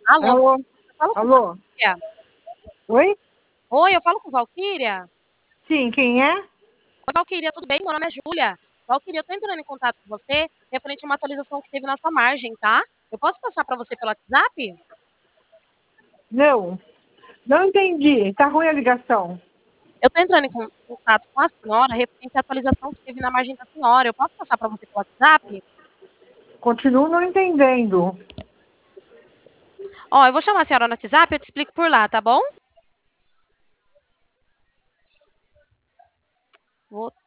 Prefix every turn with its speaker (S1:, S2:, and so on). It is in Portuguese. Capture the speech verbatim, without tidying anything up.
S1: Alô,
S2: Alô?
S1: eu falo com
S2: Alô?
S1: Valquíria?
S2: Oi?
S1: Oi, eu falo com Valquíria?
S2: Sim, quem é?
S1: Oi, Valquíria, tudo bem? Meu nome é Júlia. Valquíria, eu tô entrando em contato com você referente a uma atualização que teve na sua margem, tá? Eu posso passar para você pelo WhatsApp?
S2: Não, não entendi. Tá ruim a ligação.
S1: Eu tô entrando em con- contato com a senhora referente à atualização que teve na margem da senhora. Eu posso passar para você pelo WhatsApp?
S2: Continuo não entendendo.
S1: Ó, eu vou chamar a senhora no WhatsApp, eu te explico por lá, tá bom? Vou